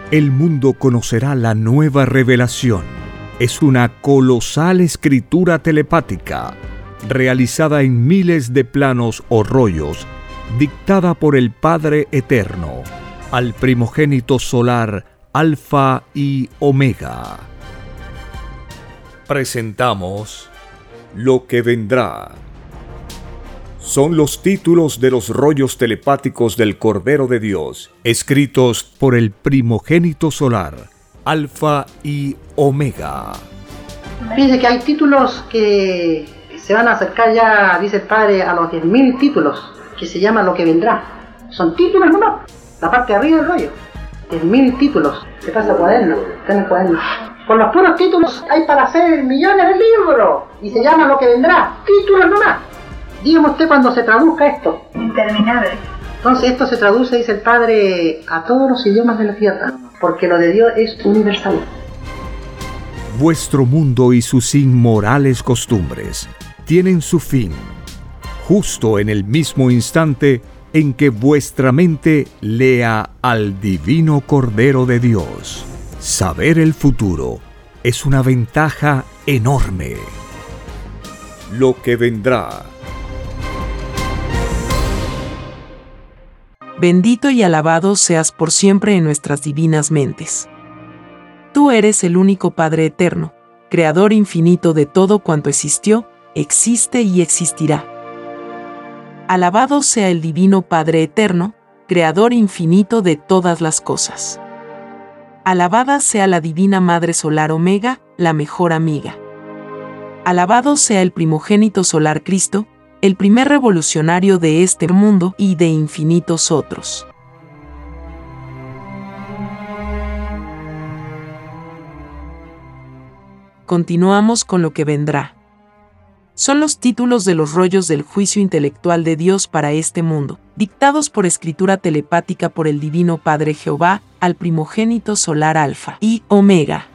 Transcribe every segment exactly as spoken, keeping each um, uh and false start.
El mundo conocerá la nueva revelación. Es una colosal escritura telepática, realizada en miles de planos o rollos, dictada por el Padre Eterno, al primogénito solar Alfa y Omega. Presentamos Lo que vendrá. Son los títulos de los rollos telepáticos del Cordero de Dios, escritos por el primogénito solar, Alfa y Omega. Fíjense que hay títulos que se van a acercar ya, dice el Padre, a los diez mil títulos, que se llama Lo que vendrá. Son títulos nomás, la parte de arriba del rollo. diez mil títulos. ¿Qué pasa, cuaderno? Está en el cuaderno. Con los puros títulos hay para hacer millones de libros, y se llama Lo que vendrá. Títulos nomás. Dígame usted cuando se traduzca esto. Interminable. Entonces esto se traduce, dice el Padre, a todos los idiomas de la tierra, porque lo de Dios es universal. Vuestro mundo y sus inmorales costumbres tienen su fin, justo en el mismo instante en que vuestra mente lea al divino Cordero de Dios. Saber el futuro es una ventaja enorme. Lo que vendrá. Bendito y alabado seas por siempre en nuestras divinas mentes. Tú eres el único Padre eterno, Creador infinito de todo cuanto existió, existe y existirá. Alabado sea el divino Padre eterno, Creador infinito de todas las cosas. Alabada sea la divina Madre Solar Omega, la mejor amiga. Alabado sea el primogénito solar Cristo, el primer revolucionario de este mundo y de infinitos otros. Continuamos con lo que vendrá. Son los títulos de los rollos del juicio intelectual de Dios para este mundo, dictados por escritura telepática por el Divino Padre Jehová, al primogénito solar Alfa y Omega.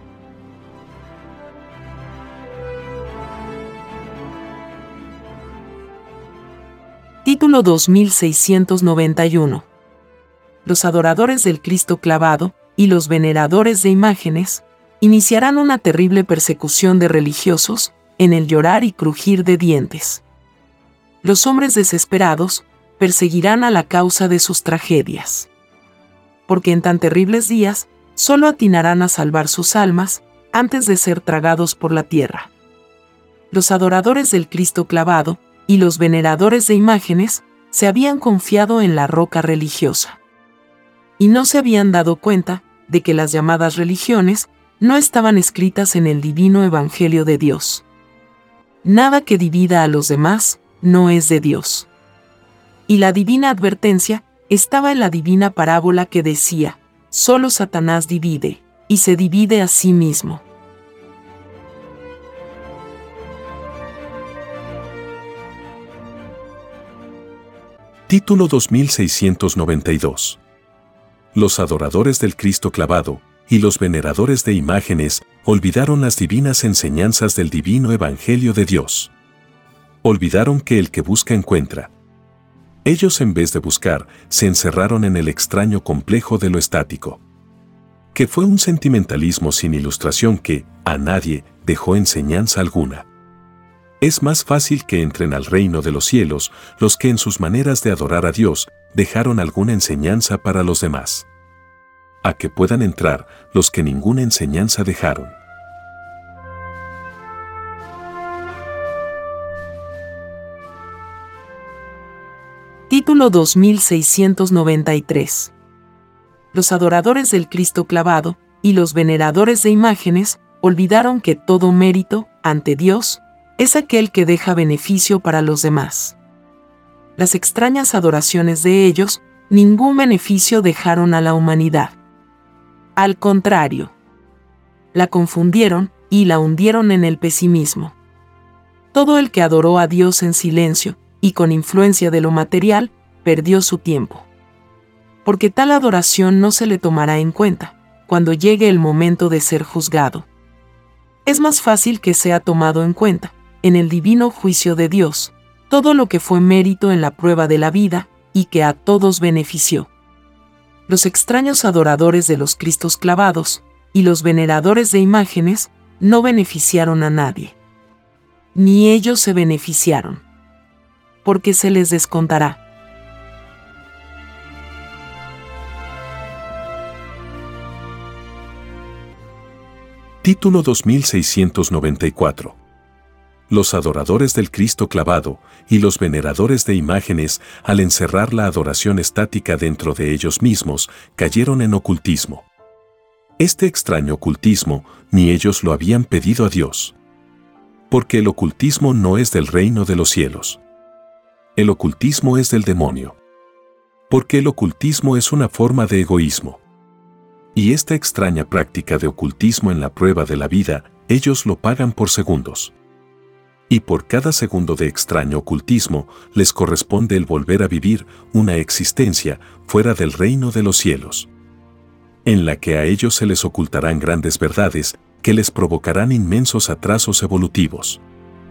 Título dos mil seiscientos noventa y uno. Los adoradores del Cristo clavado y los veneradores de imágenes iniciarán una terrible persecución de religiosos en el llorar y crujir de dientes. Los hombres desesperados perseguirán a la causa de sus tragedias. Porque en tan terribles días solo atinarán a salvar sus almas antes de ser tragados por la tierra. Los adoradores del Cristo clavado y los veneradores de imágenes se habían confiado en la roca religiosa. Y no se habían dado cuenta de que las llamadas religiones no estaban escritas en el divino Evangelio de Dios. Nada que divida a los demás no es de Dios. Y la divina advertencia estaba en la divina parábola que decía: solo Satanás divide, y se divide a sí mismo. Título dos mil seiscientos noventa y dos. Los adoradores del Cristo clavado y los veneradores de imágenes olvidaron las divinas enseñanzas del divino Evangelio de Dios. Olvidaron que el que busca encuentra. Ellos, en vez de buscar, se encerraron en el extraño complejo de lo estático, que fue un sentimentalismo sin ilustración que, a nadie, dejó enseñanza alguna. Es más fácil que entren al reino de los cielos los que en sus maneras de adorar a Dios dejaron alguna enseñanza para los demás, a que puedan entrar los que ninguna enseñanza dejaron. Título dos mil seiscientos noventa y tres. Los adoradores del Cristo clavado y los veneradores de imágenes olvidaron que todo mérito, ante Dios, es aquel que deja beneficio para los demás. Las extrañas adoraciones de ellos ningún beneficio dejaron a la humanidad. Al contrario, la confundieron y la hundieron en el pesimismo. Todo el que adoró a Dios en silencio y con influencia de lo material, perdió su tiempo. Porque tal adoración no se le tomará en cuenta cuando llegue el momento de ser juzgado. Es más fácil que sea tomado en cuenta, en el divino juicio de Dios, todo lo que fue mérito en la prueba de la vida y que a todos benefició. Los extraños adoradores de los Cristos clavados y los veneradores de imágenes no beneficiaron a nadie. Ni ellos se beneficiaron, porque se les descontará. Título dos mil seiscientos noventa y cuatro. Los adoradores del Cristo clavado y los veneradores de imágenes, al encerrar la adoración estática dentro de ellos mismos, cayeron en ocultismo. Este extraño ocultismo, ni ellos lo habían pedido a Dios. Porque el ocultismo no es del reino de los cielos. El ocultismo es del demonio. Porque el ocultismo es una forma de egoísmo. Y esta extraña práctica de ocultismo en la prueba de la vida, ellos lo pagan por segundos. Y por cada segundo de extraño ocultismo, les corresponde el volver a vivir una existencia fuera del reino de los cielos, en la que a ellos se les ocultarán grandes verdades que les provocarán inmensos atrasos evolutivos.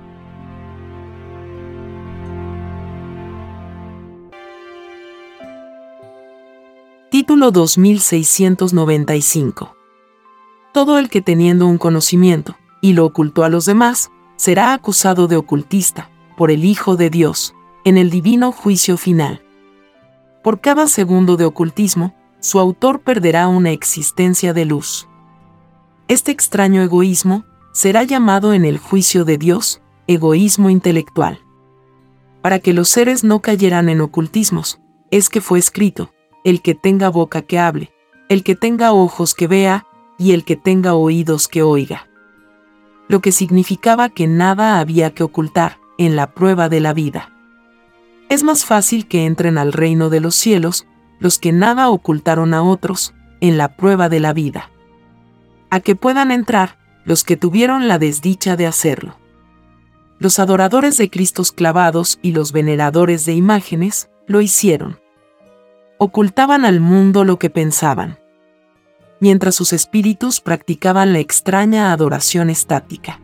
Título dos mil seiscientos noventa y cinco. Todo el que teniendo un conocimiento, y lo ocultó a los demás, será acusado de ocultista, por el Hijo de Dios, en el divino juicio final. Por cada segundo de ocultismo, su autor perderá una existencia de luz. Este extraño egoísmo será llamado en el juicio de Dios, egoísmo intelectual. Para que los seres no cayeran en ocultismos, es que fue escrito, el que tenga boca que hable, el que tenga ojos que vea, y el que tenga oídos que oiga. Lo que significaba que nada había que ocultar en la prueba de la vida. Es más fácil que entren al reino de los cielos los que nada ocultaron a otros en la prueba de la vida, a que puedan entrar los que tuvieron la desdicha de hacerlo. Los adoradores de Cristos clavados y los veneradores de imágenes lo hicieron. Ocultaban al mundo lo que pensaban, mientras sus espíritus practicaban la extraña adoración estática.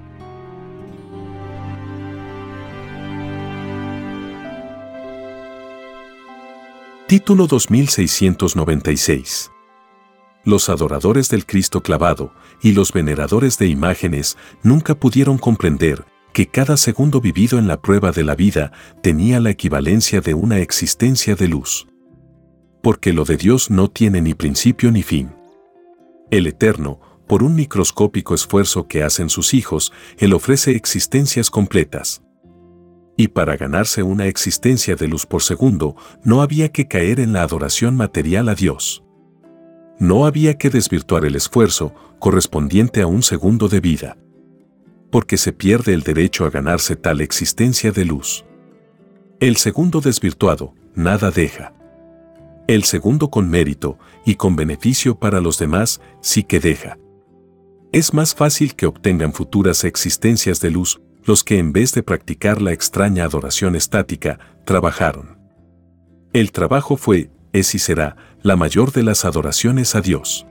Título dos mil seiscientos noventa y seis. Los adoradores del Cristo clavado y los veneradores de imágenes nunca pudieron comprender que cada segundo vivido en la prueba de la vida tenía la equivalencia de una existencia de luz. Porque lo de Dios no tiene ni principio ni fin. El Eterno, por un microscópico esfuerzo que hacen sus hijos, Él ofrece existencias completas. Y para ganarse una existencia de luz por segundo, no había que caer en la adoración material a Dios. No había que desvirtuar el esfuerzo correspondiente a un segundo de vida. Porque se pierde el derecho a ganarse tal existencia de luz. El segundo desvirtuado, nada deja. El segundo con mérito y con beneficio para los demás sí que deja. Es más fácil que obtengan futuras existencias de luz los que en vez de practicar la extraña adoración estática, trabajaron. El trabajo fue, es y será, la mayor de las adoraciones a Dios.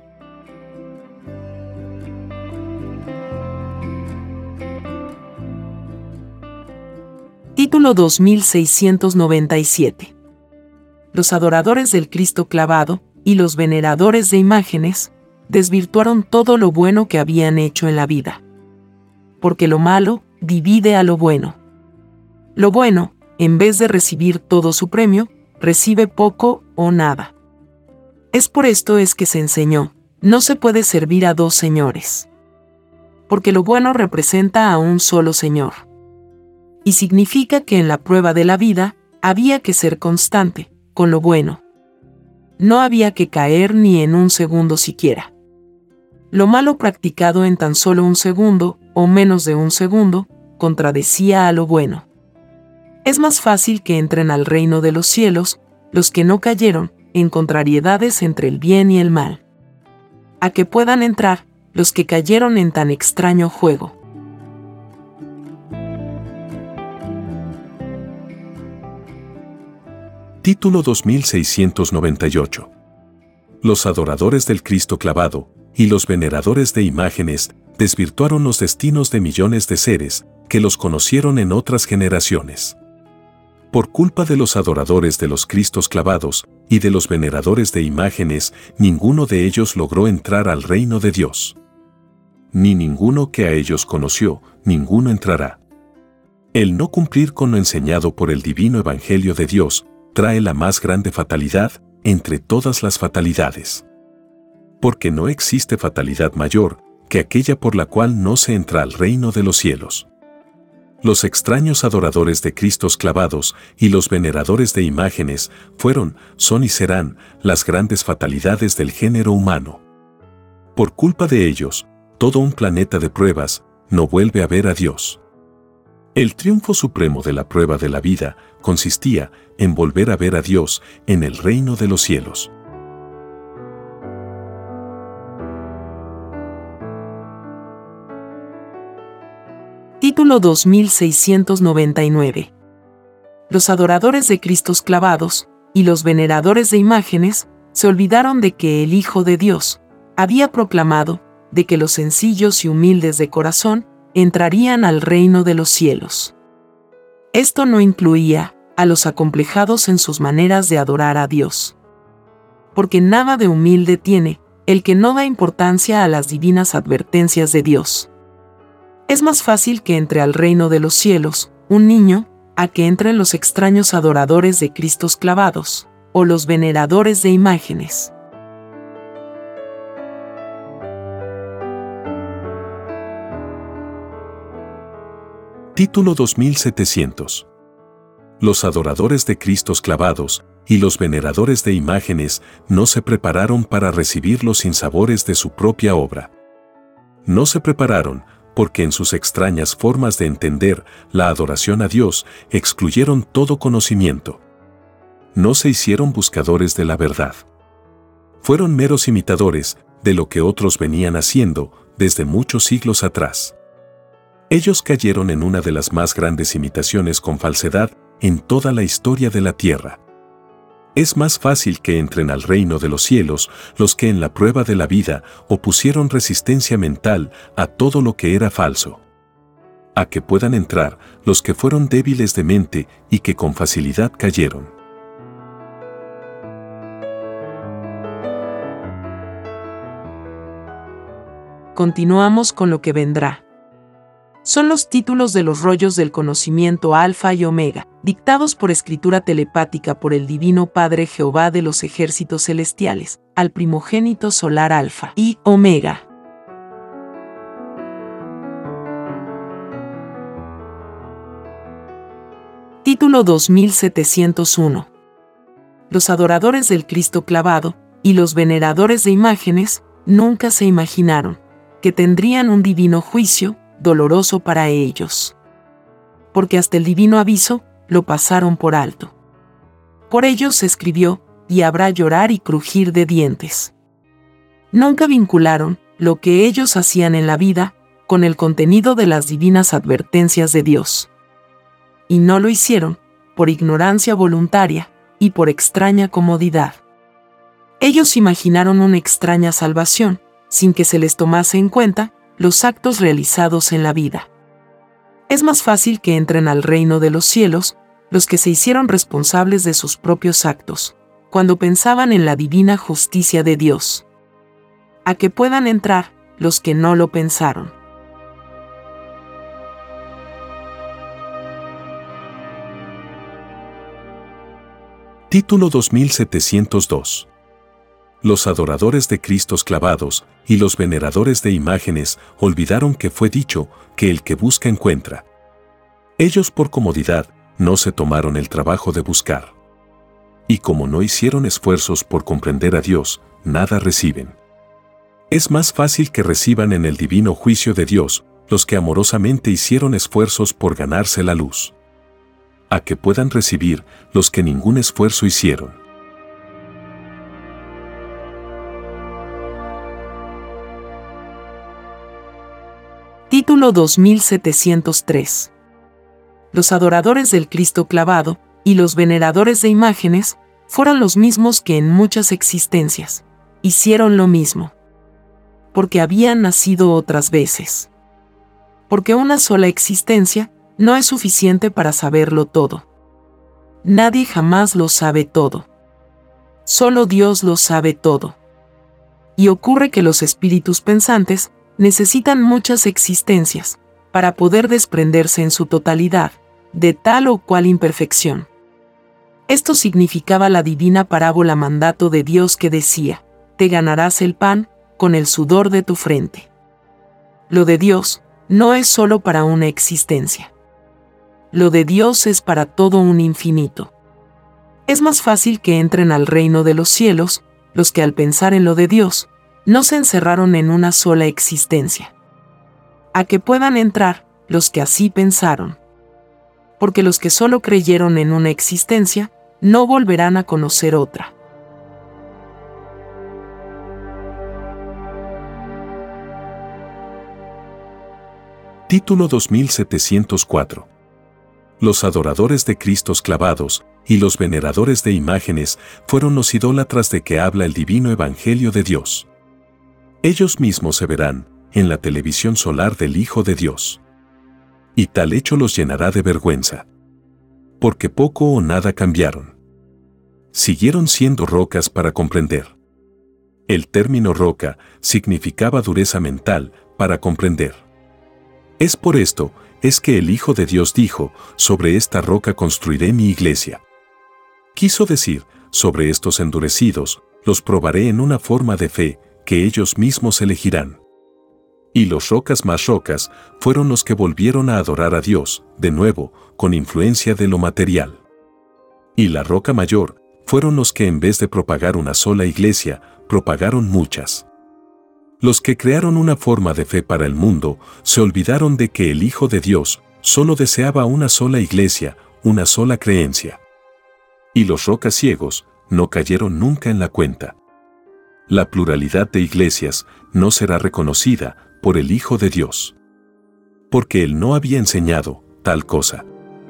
Título dos mil seiscientos noventa y siete. Los adoradores del Cristo clavado y los veneradores de imágenes desvirtuaron todo lo bueno que habían hecho en la vida. Porque lo malo divide a lo bueno. Lo bueno, en vez de recibir todo su premio, recibe poco o nada. Es por esto es que se enseñó, no se puede servir a dos señores. Porque lo bueno representa a un solo Señor. Y significa que en la prueba de la vida había que ser constante con lo bueno. No había que caer ni en un segundo siquiera. Lo malo practicado en tan solo un segundo, o menos de un segundo, contradecía a lo bueno. Es más fácil que entren al reino de los cielos los que no cayeron en contrariedades entre el bien y el mal, a que puedan entrar los que cayeron en tan extraño juego. Título dos mil seiscientos noventa y ocho. Los adoradores del Cristo clavado y los veneradores de imágenes desvirtuaron los destinos de millones de seres que los conocieron en otras generaciones. Por culpa de los adoradores de los Cristos clavados y de los veneradores de imágenes, ninguno de ellos logró entrar al reino de Dios. Ni ninguno que a ellos conoció, ninguno entrará. El no cumplir con lo enseñado por el divino Evangelio de Dios trae la más grande fatalidad entre todas las fatalidades. Porque no existe fatalidad mayor que aquella por la cual no se entra al reino de los cielos. Los extraños adoradores de Cristos clavados y los veneradores de imágenes fueron, son y serán las grandes fatalidades del género humano. Por culpa de ellos, todo un planeta de pruebas no vuelve a ver a Dios. El triunfo supremo de la prueba de la vida consistía en volver a ver a Dios en el reino de los cielos. Título dos mil seiscientos noventa y nueve. Los adoradores de Cristos clavados y los veneradores de imágenes se olvidaron de que el Hijo de Dios había proclamado de que los sencillos y humildes de corazón entrarían al reino de los cielos. Esto no incluía a los acomplejados en sus maneras de adorar a Dios. Porque nada de humilde tiene el que no da importancia a las divinas advertencias de Dios. Es más fácil que entre al reino de los cielos un niño a que entren los extraños adoradores de Cristos clavados o los veneradores de imágenes. Título dos mil setecientos. Los adoradores de Cristos clavados y los veneradores de imágenes no se prepararon para recibir los sinsabores de su propia obra. No se prepararon porque en sus extrañas formas de entender la adoración a Dios excluyeron todo conocimiento. No se hicieron buscadores de la verdad. Fueron meros imitadores de lo que otros venían haciendo desde muchos siglos atrás. Ellos cayeron en una de las más grandes imitaciones con falsedad en toda la historia de la tierra. Es más fácil que entren al reino de los cielos los que en la prueba de la vida opusieron resistencia mental a todo lo que era falso. A que puedan entrar los que fueron débiles de mente y que con facilidad cayeron. Continuamos con lo que vendrá. Son los títulos de los rollos del conocimiento Alfa y Omega, dictados por escritura telepática por el Divino Padre Jehová de los ejércitos celestiales, al primogénito solar Alfa y Omega. Título dos mil setecientos uno. Los adoradores del Cristo clavado y los veneradores de imágenes nunca se imaginaron que tendrían un divino juicio doloroso para ellos. Porque hasta el divino aviso lo pasaron por alto. Por ello se escribió, y habrá llorar y crujir de dientes. Nunca vincularon lo que ellos hacían en la vida con el contenido de las divinas advertencias de Dios. Y no lo hicieron por ignorancia voluntaria y por extraña comodidad. Ellos imaginaron una extraña salvación, sin que se les tomase en cuenta los actos realizados en la vida. Es más fácil que entren al reino de los cielos los que se hicieron responsables de sus propios actos, cuando pensaban en la divina justicia de Dios, a que puedan entrar los que no lo pensaron. Título dos mil setecientos dos. Los adoradores de Cristos clavados y los veneradores de imágenes olvidaron que fue dicho que el que busca encuentra. Ellos por comodidad no se tomaron el trabajo de buscar. Y como no hicieron esfuerzos por comprender a Dios, nada reciben. Es más fácil que reciban en el divino juicio de Dios los que amorosamente hicieron esfuerzos por ganarse la luz, a que puedan recibir los que ningún esfuerzo hicieron. Título dos mil setecientos tres. Los adoradores del Cristo clavado y los veneradores de imágenes fueron los mismos que en muchas existencias hicieron lo mismo. Porque habían nacido otras veces. Porque una sola existencia no es suficiente para saberlo todo. nadie jamás lo sabe todo. Solo Dios lo sabe todo. Y ocurre que los espíritus pensantes necesitan muchas existencias para poder desprenderse en su totalidad de tal o cual imperfección. Esto significaba la divina parábola mandato de Dios que decía: te ganarás el pan con el sudor de tu frente. Lo de Dios no es solo para una existencia. Lo de Dios es para todo un infinito. Es más fácil que entren al reino de los cielos los que al pensar en lo de Dios no se encerraron en una sola existencia, a que puedan entrar los que así pensaron. Porque los que solo creyeron en una existencia no volverán a conocer otra. Título dos mil setecientos cuatro. Los adoradores de Cristos clavados y los veneradores de imágenes fueron los idólatras de que habla el divino Evangelio de Dios. Ellos mismos se verán en la televisión solar del Hijo de Dios. Y tal hecho los llenará de vergüenza. Porque poco o nada cambiaron. Siguieron siendo rocas para comprender. El término roca significaba dureza mental para comprender. Es por esto, es que el Hijo de Dios dijo: sobre esta roca construiré mi iglesia. Quiso decir, sobre estos endurecidos, los probaré en una forma de fe que ellos mismos elegirán. Y los rocas más rocas fueron los que volvieron a adorar a Dios, de nuevo, con influencia de lo material. Y la roca mayor fueron los que en vez de propagar una sola iglesia, propagaron muchas. Los que crearon una forma de fe para el mundo se olvidaron de que el Hijo de Dios solo deseaba una sola iglesia, una sola creencia. Y los rocas ciegos no cayeron nunca en la cuenta. La pluralidad de iglesias no será reconocida por el Hijo de Dios. Porque Él no había enseñado tal cosa.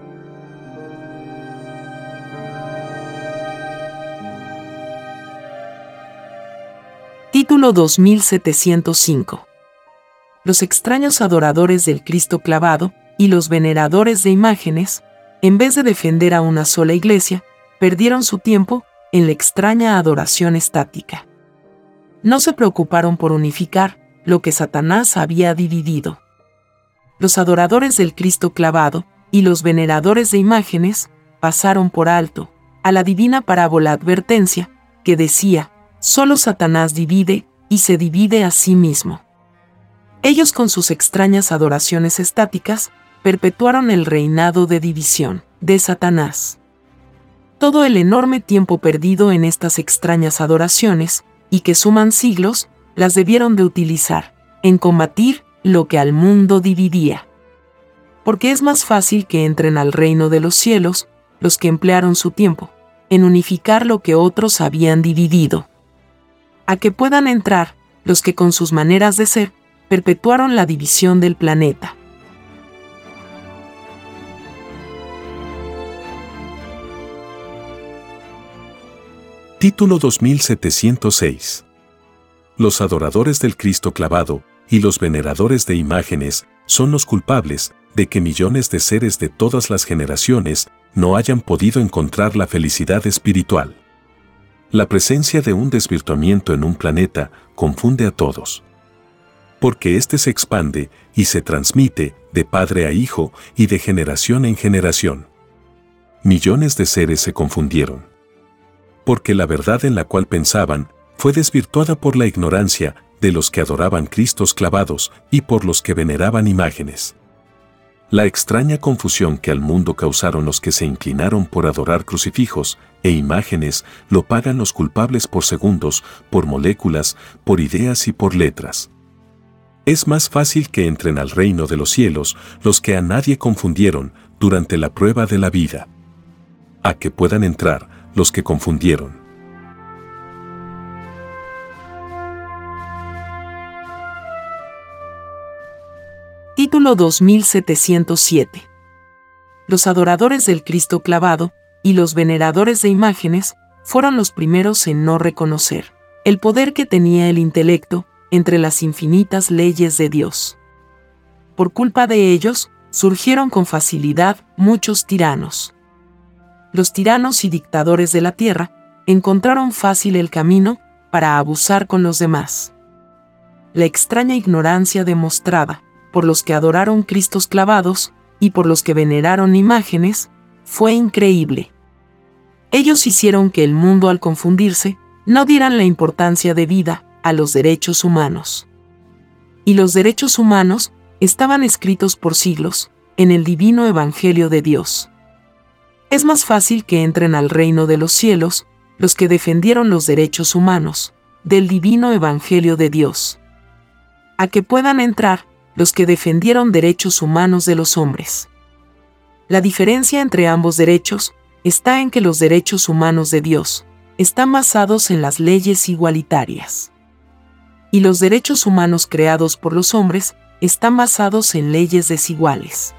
Título dos mil setecientos cinco. Los extraños adoradores del Cristo clavado y los veneradores de imágenes, en vez de defender a una sola iglesia, perdieron su tiempo en la extraña adoración estática. No se preocuparon por unificar lo que Satanás había dividido. Los adoradores del Cristo clavado y los veneradores de imágenes pasaron por alto a la divina parábola advertencia que decía: solo Satanás divide y se divide a sí mismo. Ellos con sus extrañas adoraciones estáticas perpetuaron el reinado de división de Satanás. Todo el enorme tiempo perdido en estas extrañas adoraciones, y que suman siglos, las debieron de utilizar en combatir lo que al mundo dividía. Porque es más fácil que entren al reino de los cielos los que emplearon su tiempo en unificar lo que otros habían dividido, a que puedan entrar los que con sus maneras de ser perpetuaron la división del planeta. Título dos mil setecientos seis. Los adoradores del Cristo clavado y los veneradores de imágenes son los culpables de que millones de seres de todas las generaciones no hayan podido encontrar la felicidad espiritual. La presencia de un desvirtuamiento en un planeta confunde a todos. Porque éste se expande y se transmite de padre a hijo y de generación en generación. Millones de seres se confundieron. Porque la verdad en la cual pensaban fue desvirtuada por la ignorancia de los que adoraban Cristos clavados y por los que veneraban imágenes. La extraña confusión que al mundo causaron los que se inclinaron por adorar crucifijos e imágenes lo pagan los culpables por segundos, por moléculas, por ideas y por letras. Es más fácil que entren al reino de los cielos los que a nadie confundieron durante la prueba de la vida, a que puedan entrar los que confundieron. Título dos mil setecientos siete. Los adoradores del Cristo clavado y los veneradores de imágenes fueron los primeros en no reconocer el poder que tenía el intelecto entre las infinitas leyes de Dios. Por culpa de ellos, surgieron con facilidad muchos tiranos. los tiranos y dictadores de la tierra encontraron fácil el camino para abusar con los demás. La extraña ignorancia demostrada por los que adoraron cristos clavados y por los que veneraron imágenes fue increíble. Ellos hicieron que el mundo, al confundirse, no dieran la importancia debida a los derechos humanos. Y los derechos humanos estaban escritos por siglos en el divino Evangelio de Dios. Es más fácil que entren al reino de los cielos los que defendieron los derechos humanos del divino Evangelio de Dios, a que puedan entrar los que defendieron derechos humanos de los hombres. La diferencia entre ambos derechos está en que los derechos humanos de Dios están basados en las leyes igualitarias, y los derechos humanos creados por los hombres están basados en leyes desiguales.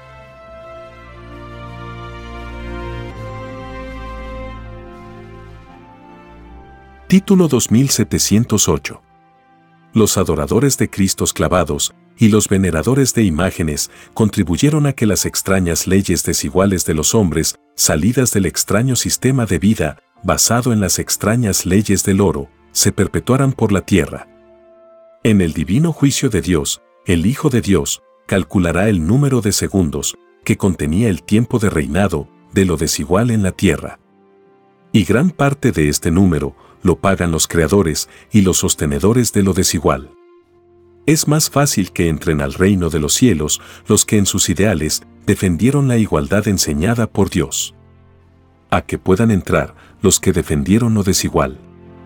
Título dos mil setecientos ocho. Los adoradores de Cristos clavados y los veneradores de imágenes contribuyeron a que las extrañas leyes desiguales de los hombres, salidas del extraño sistema de vida basado en las extrañas leyes del oro, se perpetuaran por la tierra. En el divino juicio de Dios, el Hijo de Dios calculará el número de segundos que contenía el tiempo de reinado de lo desigual en la tierra. Y gran parte de este número lo pagan los creadores y los sostenedores de lo desigual. Es más fácil que entren al reino de los cielos los que en sus ideales defendieron la igualdad enseñada por Dios, a que puedan entrar los que defendieron lo desigual.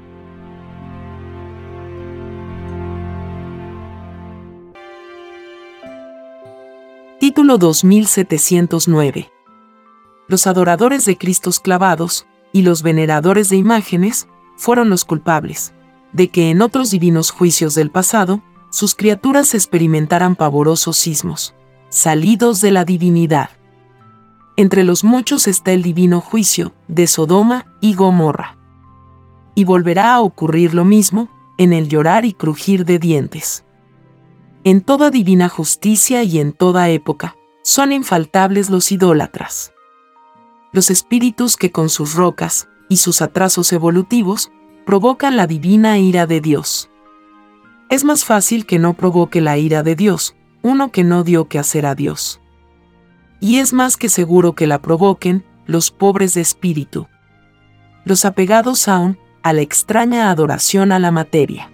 Título dos mil setecientos nueve. Los adoradores de cristos clavados y los veneradores de imágenes fueron los culpables de que en otros divinos juicios del pasado sus criaturas experimentaran pavorosos sismos, salidos de la divinidad. Entre los muchos está el divino juicio de Sodoma y Gomorra. Y volverá a ocurrir lo mismo en el llorar y crujir de dientes. En toda divina justicia y en toda época son infaltables los idólatras. Los espíritus que con sus rocas y sus atrasos evolutivos provocan la divina ira de Dios. Es más fácil que no provoque la ira de Dios uno que no dio que hacer a Dios. Y es más que seguro que la provoquen los pobres de espíritu, los apegados aún a la extraña adoración a la materia.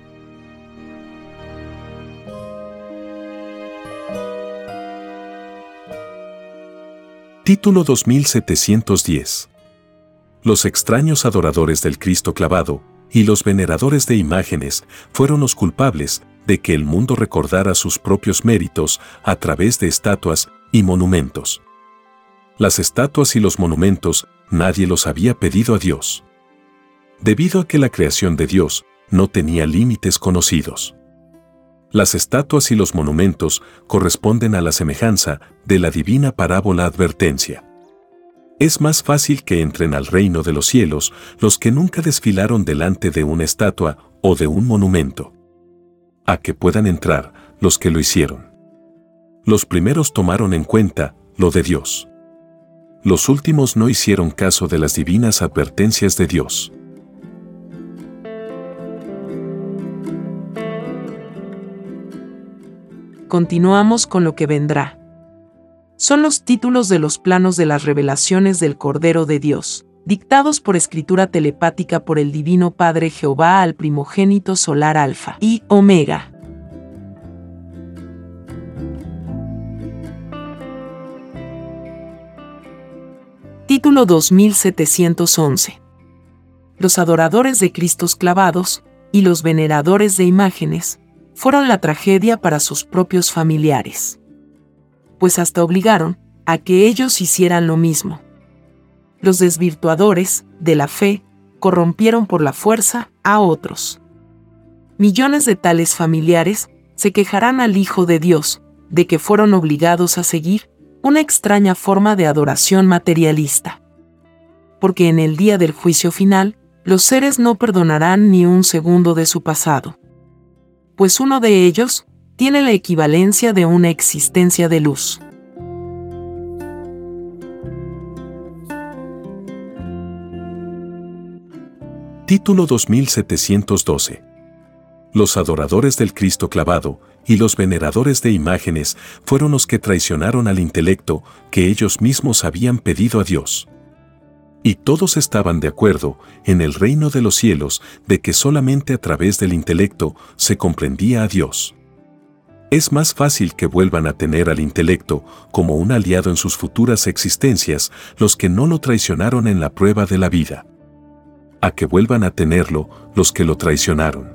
Título dos mil setecientos diez. Los extraños adoradores del Cristo clavado y los veneradores de imágenes fueron los culpables de que el mundo recordara sus propios méritos a través de estatuas y monumentos. Las estatuas y los monumentos nadie los había pedido a Dios, debido a que la creación de Dios no tenía límites conocidos. Las estatuas y los monumentos corresponden a la semejanza de la divina parábola advertencia. Es más fácil que entren al reino de los cielos los que nunca desfilaron delante de una estatua o de un monumento, a que puedan entrar los que lo hicieron. Los primeros tomaron en cuenta lo de Dios. Los últimos no hicieron caso de las divinas advertencias de Dios. Continuamos con lo que vendrá. Son los títulos de los planos de las revelaciones del Cordero de Dios, dictados por escritura telepática por el Divino Padre Jehová al primogénito solar Alfa y Omega. Título dos mil setecientos once. Los adoradores de cristos clavados y los veneradores de imágenes fueron la tragedia para sus propios familiares, pues hasta obligaron a que ellos hicieran lo mismo. Los desvirtuadores de la fe corrompieron por la fuerza a otros. Millones de tales familiares se quejarán al Hijo de Dios de que fueron obligados a seguir una extraña forma de adoración materialista. Porque en el día del juicio final, los seres no perdonarán ni un segundo de su pasado, pues uno de ellos tiene la equivalencia de una existencia de luz. Título dos mil setecientos doce. Los adoradores del Cristo clavado y los veneradores de imágenes fueron los que traicionaron al intelecto que ellos mismos habían pedido a Dios. Y todos estaban de acuerdo en el reino de los cielos de que solamente a través del intelecto se comprendía a Dios. Es más fácil que vuelvan a tener al intelecto como un aliado en sus futuras existencias los que no lo traicionaron en la prueba de la vida, a que vuelvan a tenerlo los que lo traicionaron.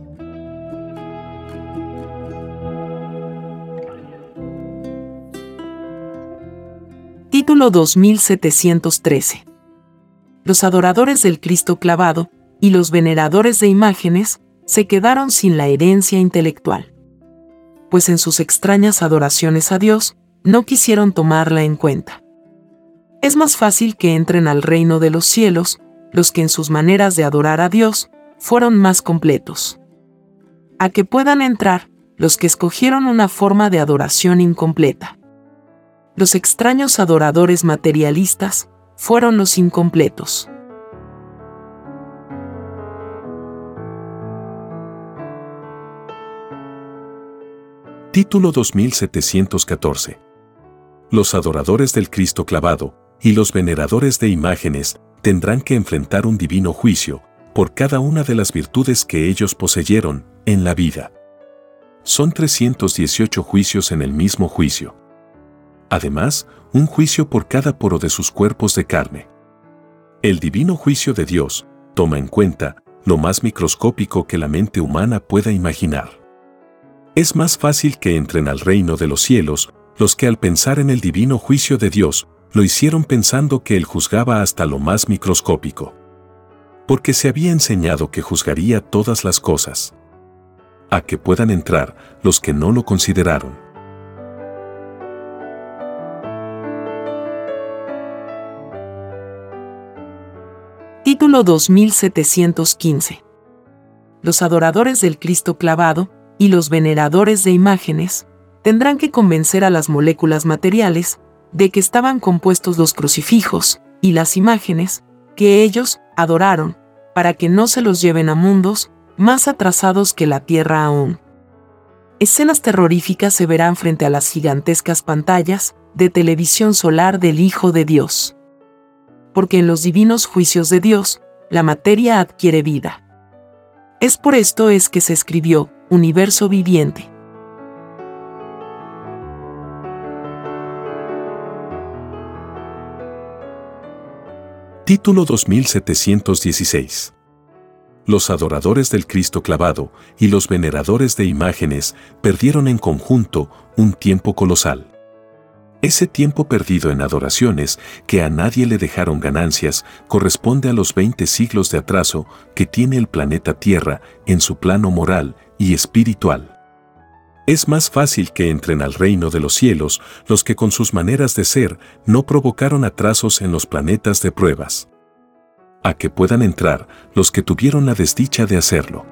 Título dos mil setecientos trece. Los adoradores del Cristo clavado y los veneradores de imágenes se quedaron sin la herencia intelectual, pues en sus extrañas adoraciones a Dios no quisieron tomarla en cuenta. Es más fácil que entren al reino de los cielos los que en sus maneras de adorar a Dios fueron más completos, a que puedan entrar los que escogieron una forma de adoración incompleta. Los extraños adoradores materialistas fueron los incompletos. Título dos mil setecientos catorce. Los adoradores del Cristo clavado y los veneradores de imágenes tendrán que enfrentar un divino juicio por cada una de las virtudes que ellos poseyeron en la vida. Son trescientos dieciocho juicios en el mismo juicio. Además, un juicio por cada poro de sus cuerpos de carne. El divino juicio de Dios toma en cuenta lo más microscópico que la mente humana pueda imaginar. Es más fácil que entren al reino de los cielos los que al pensar en el divino juicio de Dios lo hicieron pensando que Él juzgaba hasta lo más microscópico, porque se había enseñado que juzgaría todas las cosas, a que puedan entrar los que no lo consideraron. Título dos mil setecientos quince. Los adoradores del Cristo clavado y los veneradores de imágenes tendrán que convencer a las moléculas materiales de que estaban compuestos los crucifijos y las imágenes que ellos adoraron, para que no se los lleven a mundos más atrasados que la Tierra aún. Escenas terroríficas se verán frente a las gigantescas pantallas de televisión solar del Hijo de Dios. Porque en los divinos juicios de Dios, la materia adquiere vida. Es por esto es que se escribió Universo Viviente. Título dos mil setecientos dieciséis. Los adoradores del Cristo clavado y los veneradores de imágenes perdieron en conjunto un tiempo colosal. Ese tiempo perdido en adoraciones que a nadie le dejaron ganancias corresponde a los veinte siglos de atraso que tiene el planeta Tierra en su plano moral y espiritual. Es más fácil que entren al reino de los cielos los que con sus maneras de ser no provocaron atrasos en los planetas de pruebas, a que puedan entrar los que tuvieron la desdicha de hacerlo.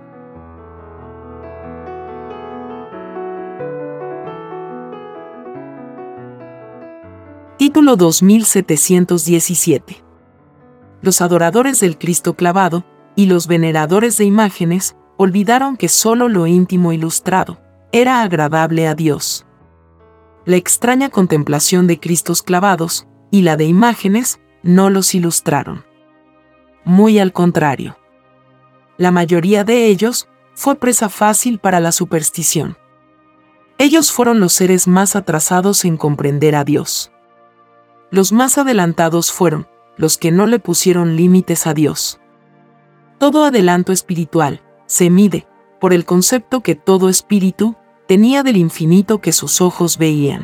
Título dos mil setecientos diecisiete. Los adoradores del Cristo clavado y los veneradores de imágenes olvidaron que solo lo íntimo ilustrado era agradable a Dios. La extraña contemplación de Cristos clavados y la de imágenes no los ilustraron. Muy al contrario. La mayoría de ellos fue presa fácil para la superstición. Ellos fueron los seres más atrasados en comprender a Dios. Los más adelantados fueron los que no le pusieron límites a Dios. Todo adelanto espiritual se mide por el concepto que todo espíritu tenía del infinito que sus ojos veían.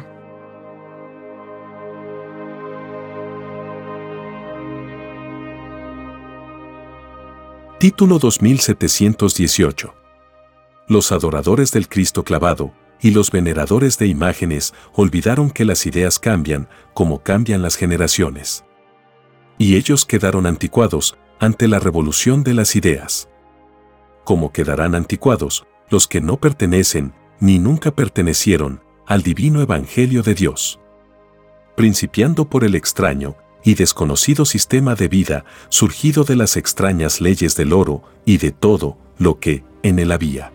Título dos mil setecientos dieciocho. Los adoradores del Cristo clavado y los veneradores de imágenes olvidaron que las ideas cambian como cambian las generaciones. Y ellos quedaron anticuados ante la revolución de las ideas. Como quedarán anticuados los que no pertenecen ni nunca pertenecieron al divino Evangelio de Dios. Principiando por el extraño y desconocido sistema de vida surgido de las extrañas leyes del oro y de todo lo que en él había.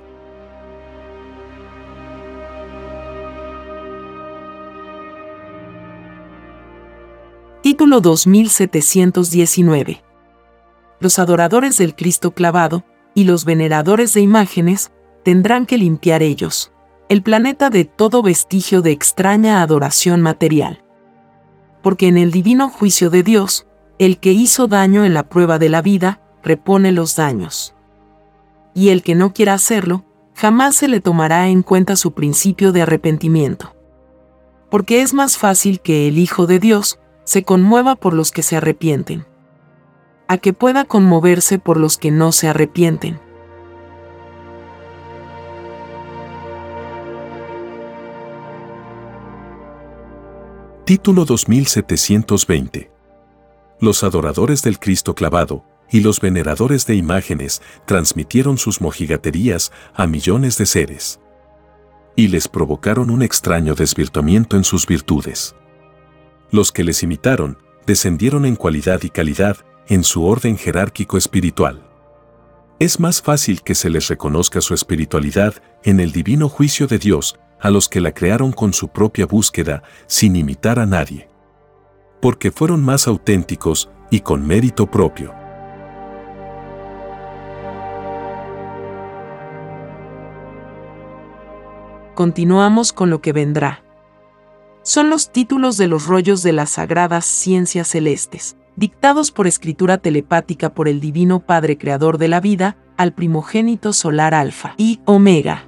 Título dos mil setecientos diecinueve. Los adoradores del Cristo clavado y los veneradores de imágenes tendrán que limpiar ellos el planeta de todo vestigio de extraña adoración material. Porque en el divino juicio de Dios, el que hizo daño en la prueba de la vida, repone los daños. Y el que no quiera hacerlo, jamás se le tomará en cuenta su principio de arrepentimiento. Porque es más fácil que el Hijo de Dios se conmueva por los que se arrepienten, a que pueda conmoverse por los que no se arrepienten. Título dos mil setecientos veinte. Los adoradores del Cristo clavado y los veneradores de imágenes transmitieron sus mojigaterías a millones de seres y les provocaron un extraño desvirtuamiento en sus virtudes. Los que les imitaron descendieron en cualidad y calidad en su orden jerárquico espiritual. Es más fácil que se les reconozca su espiritualidad en el divino juicio de Dios a los que la crearon con su propia búsqueda sin imitar a nadie, porque fueron más auténticos y con mérito propio. Continuamos con lo que vendrá. Son los títulos de los rollos de las sagradas ciencias celestes, dictados por escritura telepática por el Divino Padre Creador de la vida, al primogénito solar Alfa y Omega.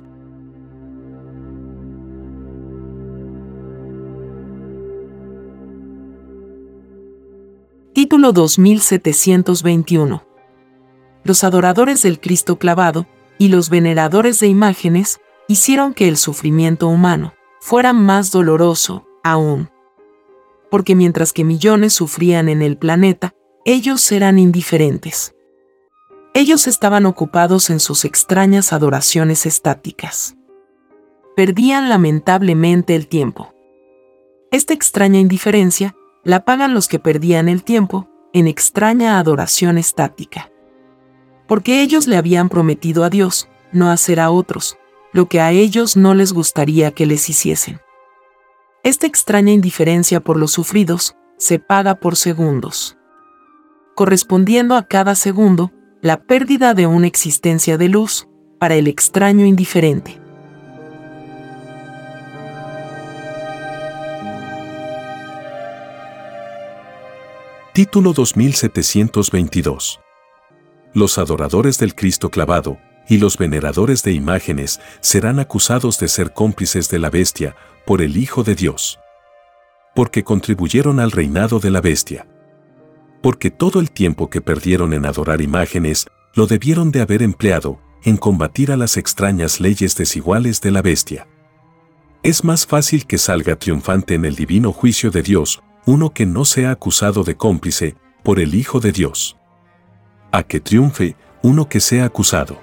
Título dos mil setecientos veintiuno. Los adoradores del Cristo clavado y los veneradores de imágenes hicieron que el sufrimiento humano fuera más doloroso aún. Porque mientras que millones sufrían en el planeta, ellos eran indiferentes. Ellos estaban ocupados en sus extrañas adoraciones estáticas. Perdían lamentablemente el tiempo. Esta extraña indiferencia la pagan los que perdían el tiempo en extraña adoración estática. Porque ellos le habían prometido a Dios no hacer a otros lo que a ellos no les gustaría que les hiciesen. Esta extraña indiferencia por los sufridos se paga por segundos, correspondiendo a cada segundo la pérdida de una existencia de luz para el extraño indiferente. Título dos mil setecientos veintidós. Los adoradores del Cristo clavado y los veneradores de imágenes serán acusados de ser cómplices de la bestia por el Hijo de Dios, porque contribuyeron al reinado de la bestia. Porque todo el tiempo que perdieron en adorar imágenes lo debieron de haber empleado en combatir a las extrañas leyes desiguales de la bestia. Es más fácil que salga triunfante en el divino juicio de Dios uno que no sea acusado de cómplice por el Hijo de Dios, a que triunfe uno que sea acusado.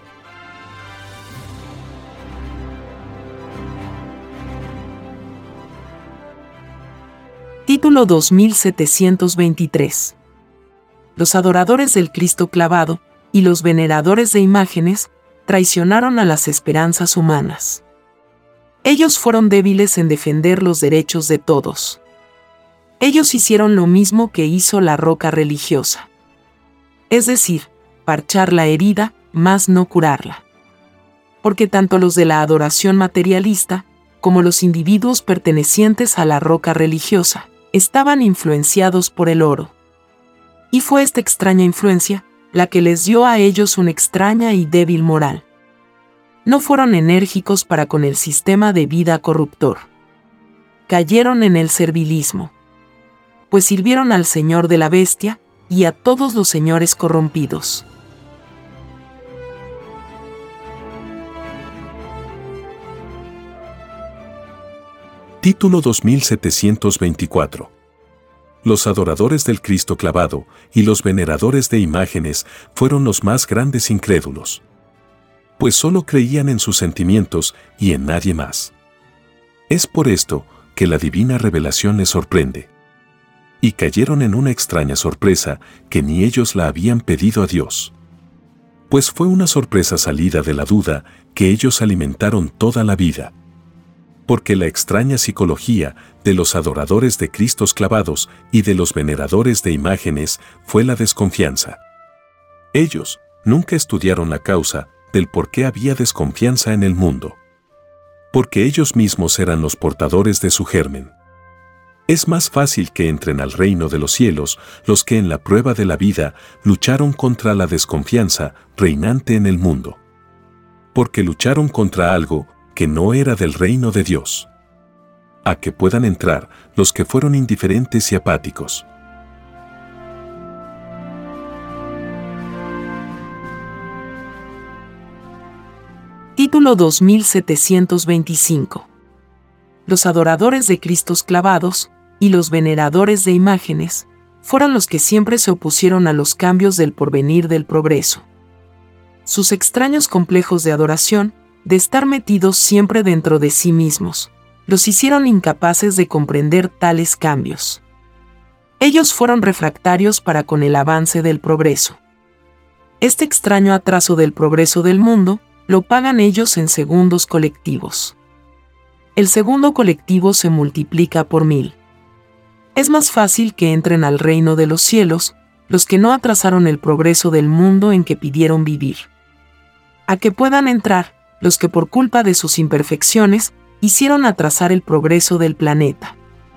Título dos mil setecientos veintitrés. Los adoradores del Cristo clavado y los veneradores de imágenes traicionaron a las esperanzas humanas. Ellos fueron débiles en defender los derechos de todos. Ellos hicieron lo mismo que hizo la roca religiosa. Es decir, parchar la herida, mas no curarla. Porque tanto los de la adoración materialista, como los individuos pertenecientes a la roca religiosa, estaban influenciados por el oro. Y fue esta extraña influencia la que les dio a ellos una extraña y débil moral. No fueron enérgicos para con el sistema de vida corruptor. Cayeron en el servilismo, pues sirvieron al Señor de la bestia y a todos los señores corrompidos. Título dos mil setecientos veinticuatro. Los adoradores del Cristo clavado y los veneradores de imágenes fueron los más grandes incrédulos, pues solo creían en sus sentimientos y en nadie más. Es por esto que la divina revelación les sorprende. y cayeron en una extraña sorpresa que ni ellos la habían pedido a Dios. Pues fue una sorpresa salida de la duda que ellos alimentaron toda la vida. Porque la extraña psicología de los adoradores de Cristos clavados y de los veneradores de imágenes fue la desconfianza. Ellos nunca estudiaron la causa del por qué había desconfianza en el mundo. Porque ellos mismos eran los portadores de su germen. Es más fácil que entren al reino de los cielos los que en la prueba de la vida lucharon contra la desconfianza reinante en el mundo. Porque lucharon contra algo que no era del reino de Dios. A que puedan entrar los que fueron indiferentes y apáticos. Título dos mil setecientos veinticinco. Los adoradores de Cristos clavados y los veneradores de imágenes fueron los que siempre se opusieron a los cambios del porvenir del progreso. Sus extraños complejos de adoración, de estar metidos siempre dentro de sí mismos, los hicieron incapaces de comprender tales cambios. Ellos fueron refractarios para con el avance del progreso. Este extraño atraso del progreso del mundo lo pagan ellos en segundos colectivos. El segundo colectivo se multiplica por mil. Es más fácil que entren al reino de los cielos los que no atrasaron el progreso del mundo en que pidieron vivir. A que puedan entrar los que por culpa de sus imperfecciones hicieron atrasar el progreso del planeta.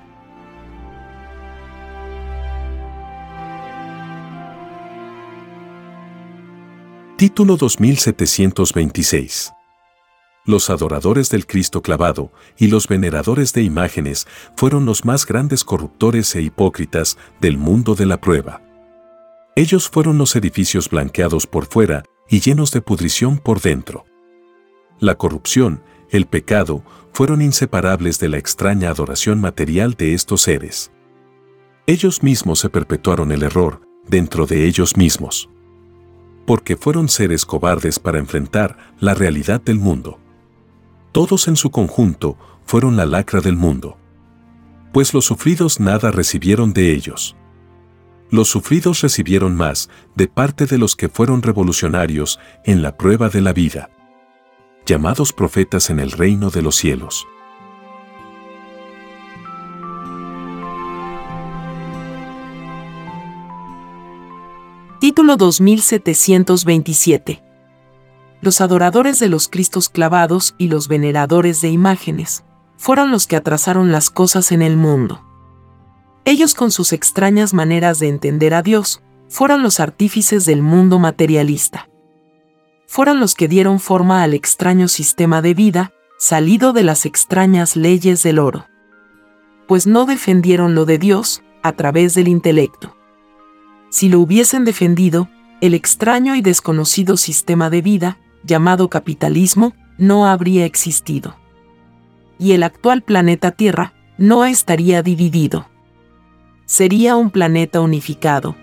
Título dos mil setecientos veintiséis. Los adoradores del Cristo clavado y los veneradores de imágenes fueron los más grandes corruptores e hipócritas del mundo de la prueba. Ellos fueron los edificios blanqueados por fuera y llenos de pudrición por dentro. La corrupción, el pecado, fueron inseparables de la extraña adoración material de estos seres. Ellos mismos se perpetuaron el error dentro de ellos mismos. Porque fueron seres cobardes para enfrentar la realidad del mundo. Todos en su conjunto fueron la lacra del mundo. Pues los sufridos nada recibieron de ellos. Los sufridos recibieron más de parte de los que fueron revolucionarios en la prueba de la vida, llamados profetas en el reino de los cielos. Título dos mil setecientos veintisiete. Los adoradores de los Cristos clavados y los veneradores de imágenes fueron los que atrasaron las cosas en el mundo. Ellos, con sus extrañas maneras de entender a Dios, fueron los artífices del mundo materialista. Fueron los que dieron forma al extraño sistema de vida, salido de las extrañas leyes del oro. Pues no defendieron lo de Dios a través del intelecto. Si lo hubiesen defendido, el extraño y desconocido sistema de vida, llamado capitalismo, no habría existido. Y el actual planeta Tierra no estaría dividido. Sería un planeta unificado.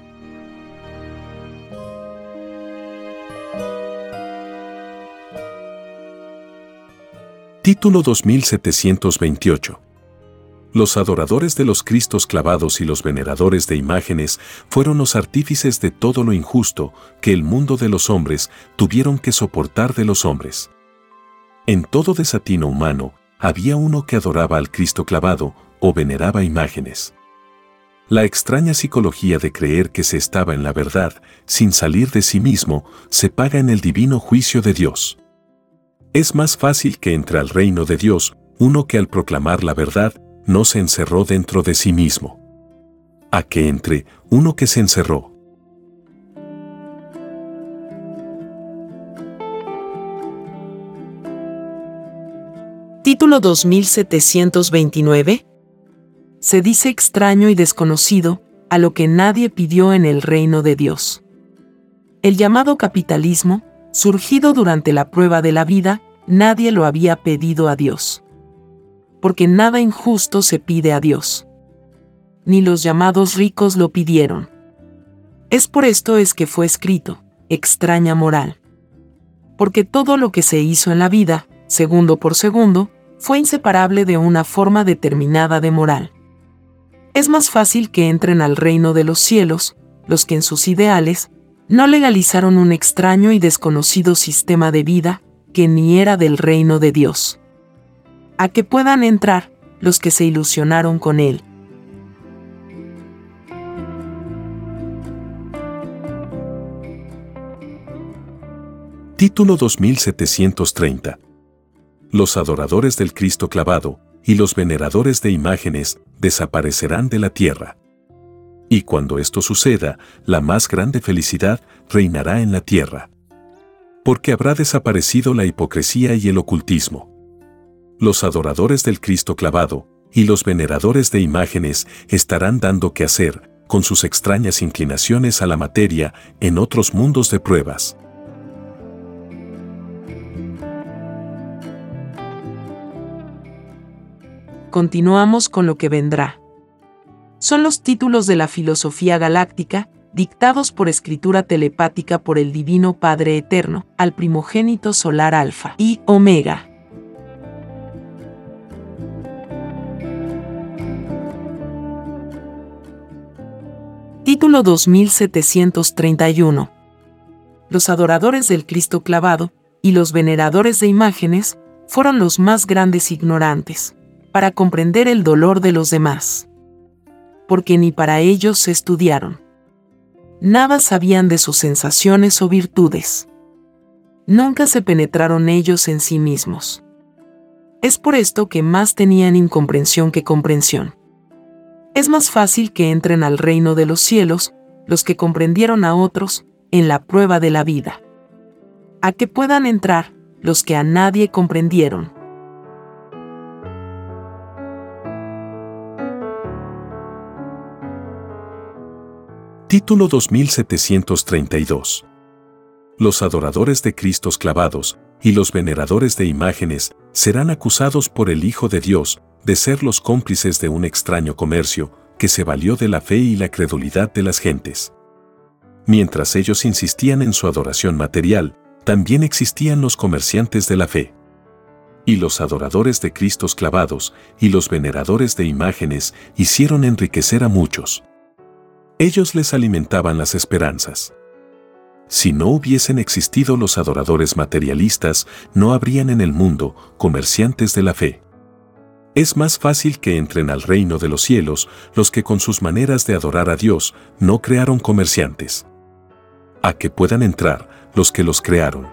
Título dos mil setecientos veintiocho. Los adoradores de los Cristos clavados y los veneradores de imágenes fueron los artífices de todo lo injusto que el mundo de los hombres tuvieron que soportar de los hombres. En todo desatino humano había uno que adoraba al Cristo clavado o veneraba imágenes. La extraña psicología de creer que se estaba en la verdad sin salir de sí mismo se paga en el divino juicio de Dios. Es más fácil que entre al reino de Dios uno que al proclamar la verdad no se encerró dentro de sí mismo, a que entre uno que se encerró. Título dos mil setecientos veintinueve. Se dice extraño y desconocido a lo que nadie pidió en el reino de Dios. El llamado capitalismo, surgido durante la prueba de la vida, nadie lo había pedido a Dios. Porque nada injusto se pide a Dios. Ni los llamados ricos lo pidieron. Es por esto es que fue escrito, extraña moral. Porque todo lo que se hizo en la vida, segundo por segundo, fue inseparable de una forma determinada de moral. Es más fácil que entren al reino de los cielos los que en sus ideales no legalizaron un extraño y desconocido sistema de vida que ni era del reino de Dios, a que puedan entrar los que se ilusionaron con él. Título dos mil setecientos treinta. Los adoradores del Cristo clavado y los veneradores de imágenes desaparecerán de la tierra. Y cuando esto suceda, la más grande felicidad reinará en la tierra. Porque habrá desaparecido la hipocresía y el ocultismo. Los adoradores del Cristo clavado y los veneradores de imágenes estarán dando que hacer con sus extrañas inclinaciones a la materia en otros mundos de pruebas. Continuamos con lo que vendrá. Son los títulos de la filosofía galáctica, dictados por escritura telepática por el Divino Padre Eterno, al primogénito solar Alfa y Omega. Título dos mil setecientos treinta y uno. Los adoradores del Cristo clavado y los veneradores de imágenes fueron los más grandes ignorantes, para comprender el dolor de los demás. Porque ni para ellos se estudiaron. Nada sabían de sus sensaciones o virtudes. Nunca se penetraron ellos en sí mismos. Es por esto que más tenían incomprensión que comprensión. Es más fácil que entren al reino de los cielos los que comprendieron a otros en la prueba de la vida, a que puedan entrar los que a nadie comprendieron. Título dos mil setecientos treinta y dos. Los adoradores de Cristos clavados y los veneradores de imágenes serán acusados por el Hijo de Dios de ser los cómplices de un extraño comercio que se valió de la fe y la credulidad de las gentes. Mientras ellos insistían en su adoración material, también existían los comerciantes de la fe. Y los adoradores de Cristos clavados y los veneradores de imágenes hicieron enriquecer a muchos. Ellos les alimentaban las esperanzas. Si no hubiesen existido los adoradores materialistas, no habrían en el mundo comerciantes de la fe. Es más fácil que entren al reino de los cielos los que con sus maneras de adorar a Dios no crearon comerciantes, a que puedan entrar los que los crearon.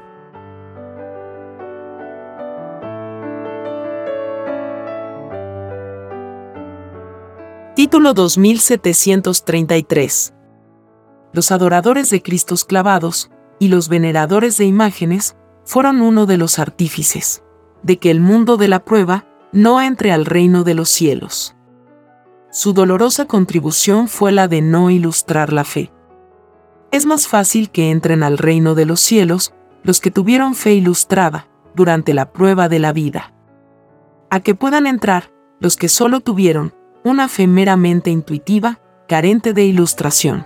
Título dos mil setecientos treinta y tres. Los adoradores de Cristos clavados y los veneradores de imágenes fueron uno de los artífices de que el mundo de la prueba no entre al reino de los cielos. Su dolorosa contribución fue la de no ilustrar la fe. Es más fácil que entren al reino de los cielos los que tuvieron fe ilustrada durante la prueba de la vida, a que puedan entrar los que solo tuvieron una fe meramente intuitiva, carente de ilustración.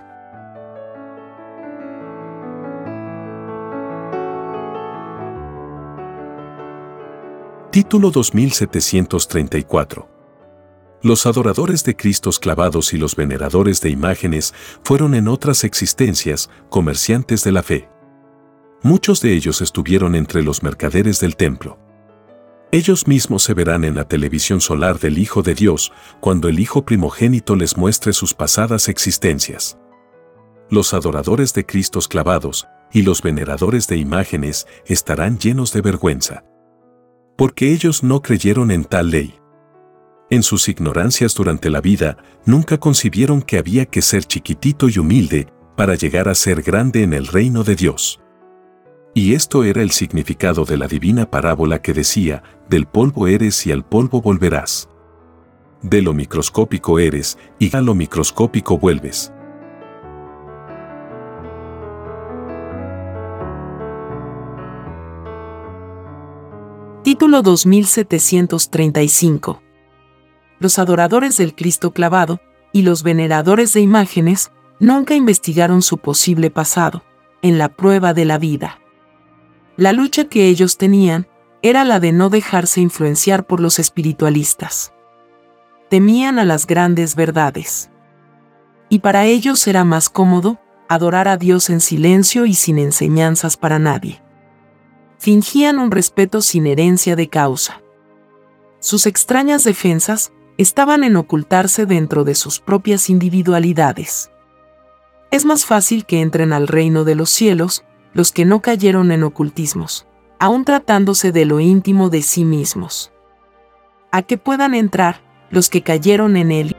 Título dos mil setecientos treinta y cuatro. Los adoradores de Cristos clavados y los veneradores de imágenes fueron en otras existencias comerciantes de la fe. Muchos de ellos estuvieron entre los mercaderes del templo. Ellos mismos se verán en la televisión solar del Hijo de Dios cuando el Hijo primogénito les muestre sus pasadas existencias. Los adoradores de Cristos clavados y los veneradores de imágenes estarán llenos de vergüenza, porque ellos no creyeron en tal ley. En sus ignorancias durante la vida, nunca concibieron que había que ser chiquitito y humilde para llegar a ser grande en el reino de Dios. Y esto era el significado de la divina parábola que decía, del polvo eres y al polvo volverás. De lo microscópico eres y a lo microscópico vuelves. Título dos mil setecientos treinta y cinco. Los adoradores del Cristo clavado y los veneradores de imágenes nunca investigaron su posible pasado en la prueba de la vida. La lucha que ellos tenían era la de no dejarse influenciar por los espiritualistas. temían a las grandes verdades. Y para ellos era más cómodo adorar a Dios en silencio y sin enseñanzas para nadie. Fingían un respeto sin herencia de causa. Sus extrañas defensas estaban en ocultarse dentro de sus propias individualidades. Es más fácil que entren al reino de los cielos los que no cayeron en ocultismos, aun tratándose de lo íntimo de sí mismos, a que puedan entrar los que cayeron en él.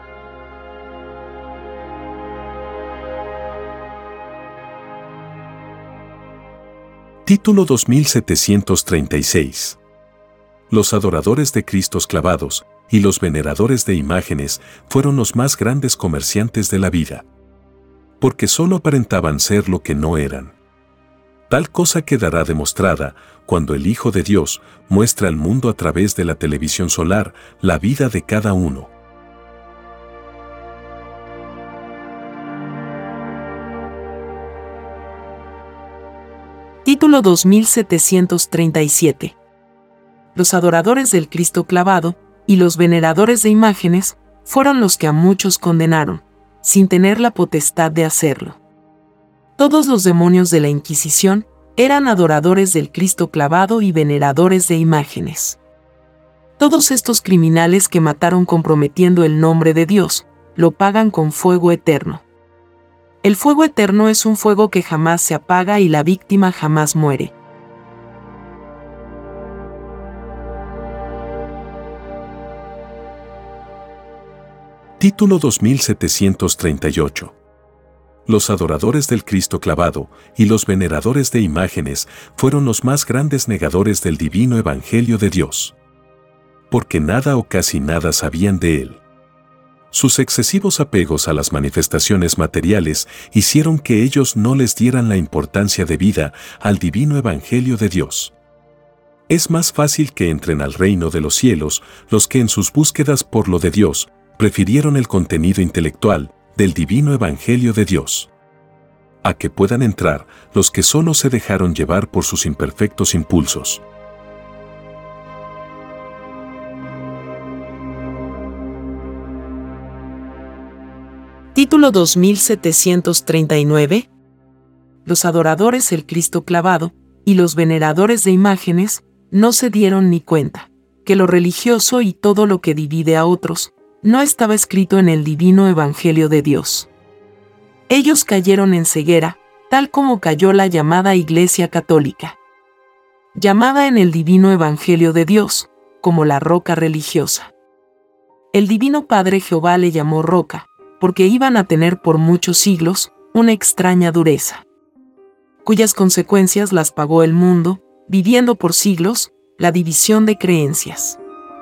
Título dos mil setecientos treinta y seis. Los adoradores de Cristos clavados y los veneradores de imágenes fueron los más grandes comerciantes de la vida, porque solo aparentaban ser lo que no eran. Tal cosa quedará demostrada cuando el Hijo de Dios muestra al mundo a través de la televisión solar la vida de cada uno. Título dos mil setecientos treinta y siete. Los adoradores del Cristo clavado y los veneradores de imágenes fueron los que a muchos condenaron, sin tener la potestad de hacerlo. Todos los demonios de la Inquisición eran adoradores del Cristo clavado y veneradores de imágenes. Todos estos criminales que mataron comprometiendo el nombre de Dios, lo pagan con fuego eterno. El fuego eterno es un fuego que jamás se apaga y la víctima jamás muere. Título dos mil setecientos treinta y ocho. Los adoradores del Cristo clavado y los veneradores de imágenes fueron los más grandes negadores del divino Evangelio de Dios, porque nada o casi nada sabían de él. Sus excesivos apegos a las manifestaciones materiales hicieron que ellos no les dieran la importancia debida al divino Evangelio de Dios. Es más fácil que entren al reino de los cielos los que en sus búsquedas por lo de Dios prefirieron el contenido intelectual del divino Evangelio de Dios, a que puedan entrar los que solo se dejaron llevar por sus imperfectos impulsos. Título dos mil setecientos treinta y nueve. Los adoradores del Cristo clavado y los veneradores de imágenes no se dieron ni cuenta que lo religioso y todo lo que divide a otros no estaba escrito en el divino Evangelio de Dios. Ellos cayeron en ceguera, tal como cayó la llamada Iglesia Católica, llamada en el divino Evangelio de Dios como la roca religiosa. El Divino Padre Jehová le llamó roca, porque iban a tener por muchos siglos una extraña dureza, cuyas consecuencias las pagó el mundo, viviendo por siglos la división de creencias.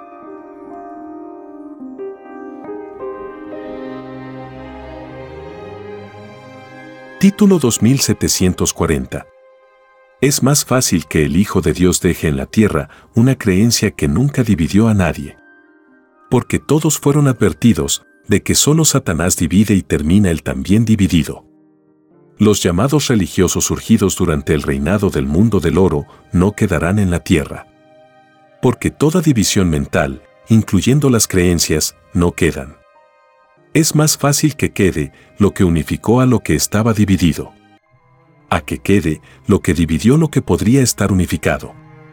Título dos mil setecientos cuarenta. Es más fácil que el Hijo de Dios deje en la tierra una creencia que nunca dividió a nadie, porque todos fueron advertidos de que solo Satanás divide y termina él también dividido. Los llamados religiosos surgidos durante el reinado del mundo del oro no quedarán en la tierra, porque toda división mental, incluyendo las creencias, no quedan. Es más fácil que quede lo que unificó a lo que estaba dividido, a que quede lo que dividió lo que podría estar unificado.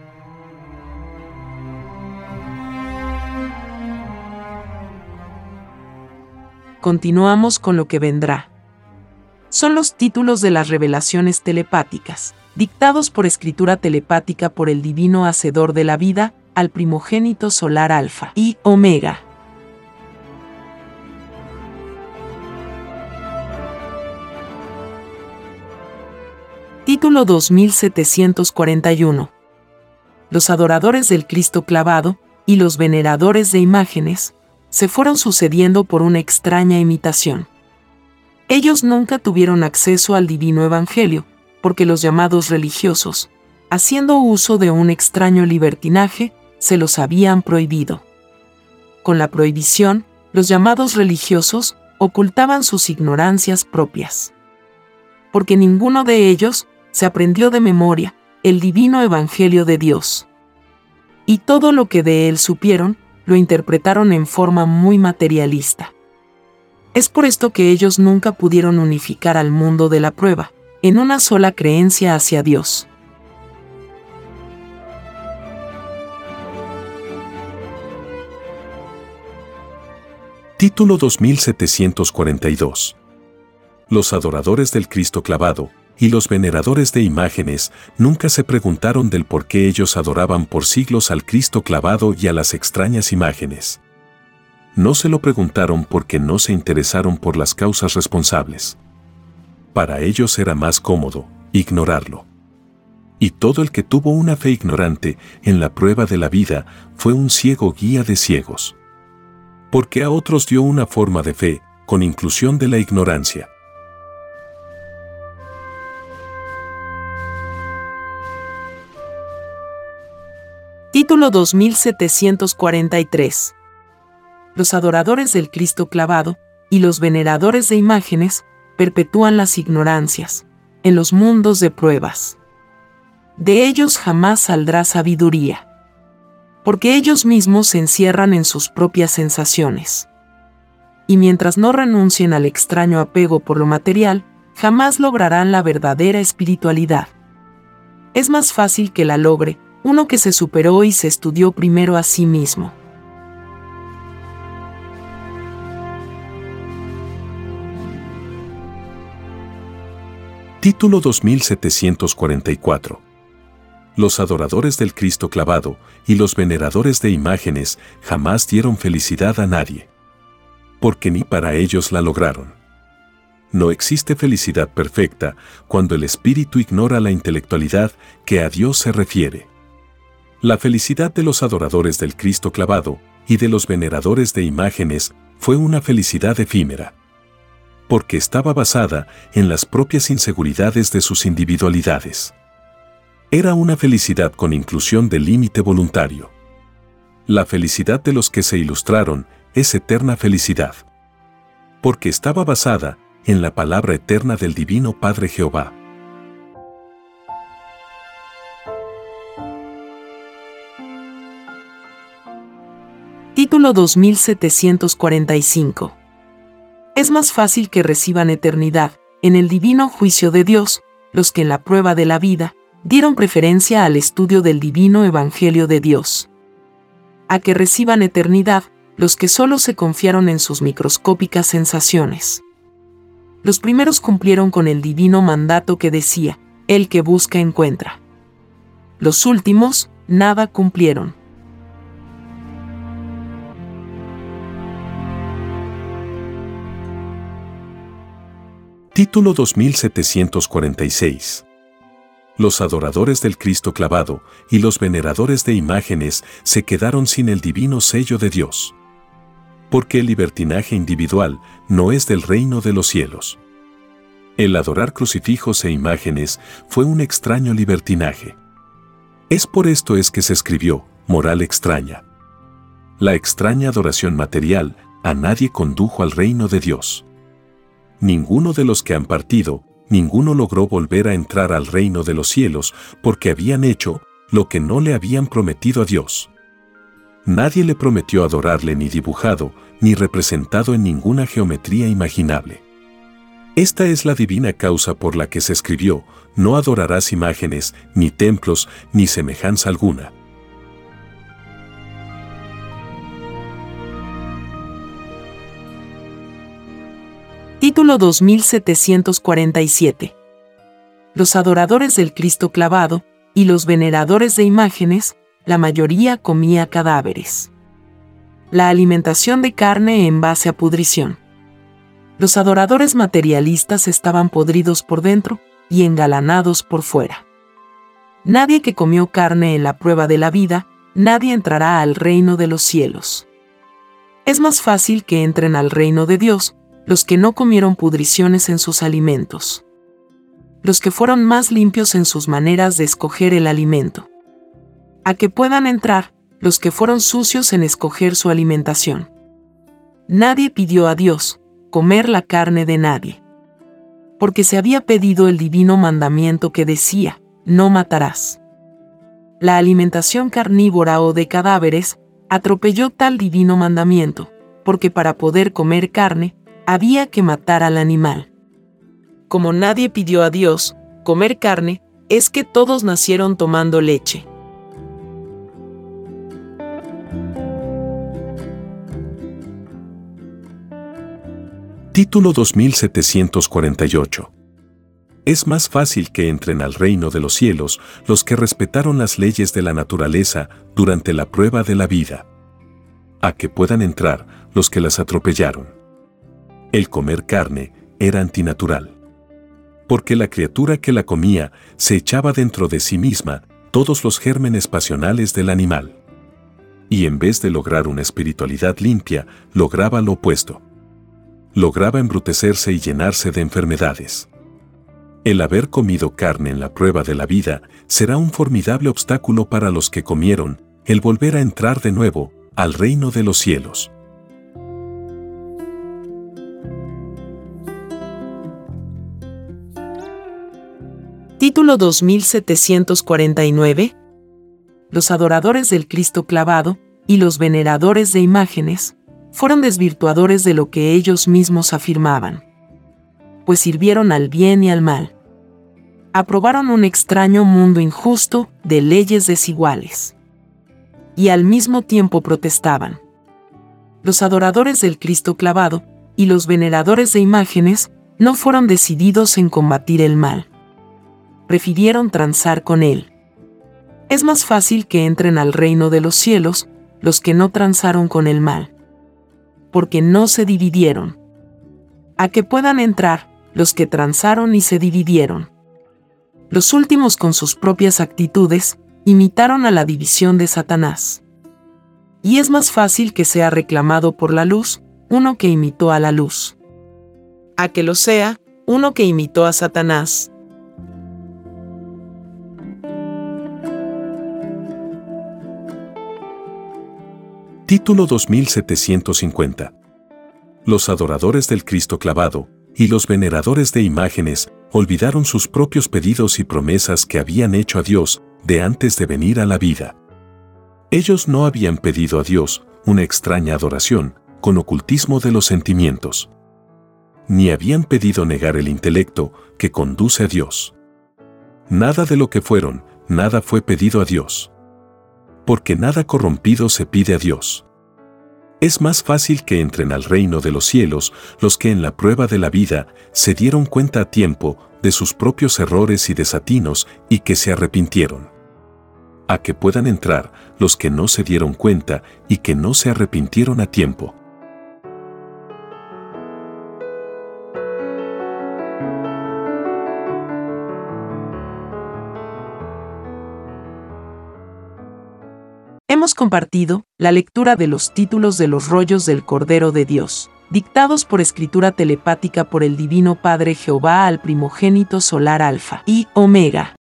Continuamos con lo que vendrá. Son los títulos de las revelaciones telepáticas, dictados por escritura telepática por el divino Hacedor de la vida, al primogénito solar Alfa y Omega. Título dos mil setecientos cuarenta y uno. Los adoradores del Cristo clavado y los veneradores de imágenes se fueron sucediendo por una extraña imitación. Ellos nunca tuvieron acceso al divino Evangelio, porque los llamados religiosos, haciendo uso de un extraño libertinaje, se los habían prohibido. Con la prohibición, los llamados religiosos ocultaban sus ignorancias propias, porque ninguno de ellos se aprendió de memoria el divino Evangelio de Dios. Y todo lo que de él supieron lo interpretaron en forma muy materialista. Es por esto que ellos nunca pudieron unificar al mundo de la prueba, en una sola creencia hacia Dios. Título dos mil setecientos cuarenta y dos. Los adoradores del Cristo clavado y los veneradores de imágenes nunca se preguntaron del por qué ellos adoraban por siglos al Cristo clavado y a las extrañas imágenes. No se lo preguntaron porque no se interesaron por las causas responsables. Para ellos era más cómodo ignorarlo. Y todo el que tuvo una fe ignorante en la prueba de la vida fue un ciego guía de ciegos. Porque a otros dio una forma de fe, con inclusión de la ignorancia. Título dos mil setecientos cuarenta y tres. Los adoradores del Cristo clavado y los veneradores de imágenes perpetúan las ignorancias en los mundos de pruebas. De ellos jamás saldrá sabiduría, porque ellos mismos se encierran en sus propias sensaciones. Y mientras no renuncien al extraño apego por lo material, jamás lograrán la verdadera espiritualidad. Es más fácil que la logre uno que se superó y se estudió primero a sí mismo. Título dos mil setecientos cuarenta y cuatro. Los adoradores del Cristo clavado y los veneradores de imágenes jamás dieron felicidad a nadie, porque ni para ellos la lograron. No existe felicidad perfecta cuando el espíritu ignora la intelectualidad que a Dios se refiere. La felicidad de los adoradores del Cristo clavado y de los veneradores de imágenes fue una felicidad efímera, porque estaba basada en las propias inseguridades de sus individualidades. Era una felicidad con inclusión de límite voluntario. La felicidad de los que se ilustraron es eterna felicidad, porque estaba basada en la palabra eterna del Divino Padre Jehová. Título dos mil setecientos cuarenta y cinco. Es más fácil que reciban eternidad en el divino juicio de Dios los que en la prueba de la vida dieron preferencia al estudio del divino evangelio de Dios, a que reciban eternidad los que solo se confiaron en sus microscópicas sensaciones. Los primeros cumplieron con el divino mandato que decía, el que busca encuentra. Los últimos, nada cumplieron. Título dos mil setecientos cuarenta y seis. Los adoradores del Cristo clavado y los veneradores de imágenes se quedaron sin el divino sello de Dios. Porque el libertinaje individual no es del reino de los cielos. El adorar crucifijos e imágenes fue un extraño libertinaje. Es por esto es que se escribió, moral extraña. La extraña adoración material a nadie condujo al reino de Dios. Ninguno de los que han partido, ninguno logró volver a entrar al reino de los cielos porque habían hecho lo que no le habían prometido a Dios. Nadie le prometió adorarle ni dibujado, ni representado en ninguna geometría imaginable. Esta es la divina causa por la que se escribió, no adorarás imágenes, ni templos, ni semejanza alguna. Título dos mil setecientos cuarenta y siete. Los adoradores del Cristo clavado y los veneradores de imágenes, la mayoría comía cadáveres. La alimentación de carne en base a pudrición. Los adoradores materialistas estaban podridos por dentro y engalanados por fuera. Nadie que comió carne en la prueba de la vida, nadie entrará al reino de los cielos. Es más fácil que entren al reino de Dios los que no comieron pudriciones en sus alimentos. Los que fueron más limpios en sus maneras de escoger el alimento. A que puedan entrar los que fueron sucios en escoger su alimentación. Nadie pidió a Dios comer la carne de nadie, porque se había pedido el divino mandamiento que decía, no matarás. La alimentación carnívora o de cadáveres atropelló tal divino mandamiento, porque para poder comer carne, había que matar al animal. Como nadie pidió a Dios comer carne, es que todos nacieron tomando leche. Título dos mil setecientos cuarenta y ocho. Es más fácil que entren al reino de los cielos los que respetaron las leyes de la naturaleza durante la prueba de la vida, a que puedan entrar los que las atropellaron. El comer carne era antinatural, porque la criatura que la comía se echaba dentro de sí misma todos los gérmenes pasionales del animal, y en vez de lograr una espiritualidad limpia, lograba lo opuesto. Lograba embrutecerse y llenarse de enfermedades. El haber comido carne en la prueba de la vida será un formidable obstáculo para los que comieron el volver a entrar de nuevo al reino de los cielos. Título dos mil setecientos cuarenta y nueve. Los adoradores del Cristo clavado y los veneradores de imágenes fueron desvirtuadores de lo que ellos mismos afirmaban, pues sirvieron al bien y al mal. Aprobaron un extraño mundo injusto de leyes desiguales, y al mismo tiempo protestaban. Los adoradores del Cristo clavado y los veneradores de imágenes no fueron decididos en combatir el mal. Prefirieron transar con él. Es más fácil que entren al reino de los cielos los que no transaron con el mal, porque no se dividieron, a que puedan entrar los que transaron y se dividieron. Los últimos con sus propias actitudes imitaron a la división de Satanás. Y es más fácil que sea reclamado por la luz uno que imitó a la luz, a que lo sea uno que imitó a Satanás. Título dos mil setecientos cincuenta. Los adoradores del Cristo clavado y los veneradores de imágenes olvidaron sus propios pedidos y promesas que habían hecho a Dios de antes de venir a la vida. Ellos no habían pedido a Dios una extraña adoración con ocultismo de los sentimientos, ni habían pedido negar el intelecto que conduce a Dios. Nada de lo que fueron, nada fue pedido a Dios, porque nada corrompido se pide a Dios. Es más fácil que entren al reino de los cielos los que en la prueba de la vida se dieron cuenta a tiempo de sus propios errores y desatinos y que se arrepintieron, a que puedan entrar los que no se dieron cuenta y que no se arrepintieron a tiempo. Hemos compartido la lectura de los títulos de los rollos del Cordero de Dios, dictados por escritura telepática por el Divino Padre Jehová al primogénito solar Alfa y Omega.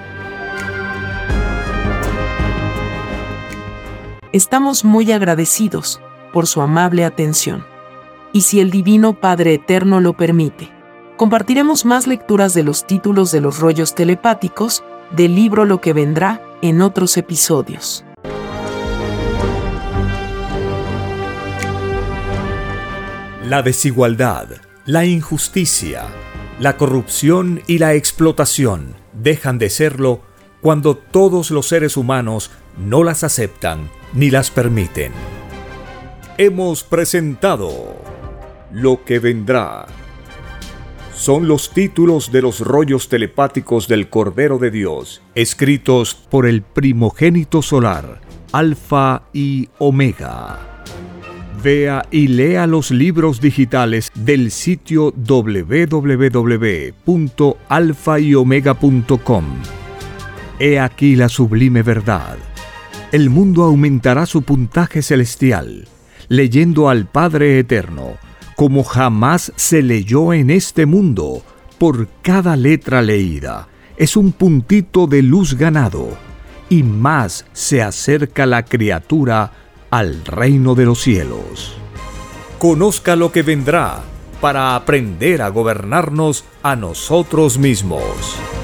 Estamos muy agradecidos por su amable atención. Y si el Divino Padre Eterno lo permite, compartiremos más lecturas de los títulos de los rollos telepáticos del libro Lo que vendrá en otros episodios. La desigualdad, la injusticia, la corrupción y la explotación dejan de serlo cuando todos los seres humanos no las aceptan ni las permiten. Hemos presentado Lo que vendrá. Son los títulos de los rollos telepáticos del Cordero de Dios, escritos por el primogénito solar, Alfa y Omega. Vea y lea los libros digitales del sitio doble u doble u doble u punto alfa y omega punto com. He aquí la sublime verdad. El mundo aumentará su puntaje celestial, leyendo al Padre Eterno, como jamás se leyó en este mundo. Por cada letra leída es un puntito de luz ganado, y más se acerca la criatura al reino de los cielos. Conozca lo que vendrá para aprender a gobernarnos a nosotros mismos.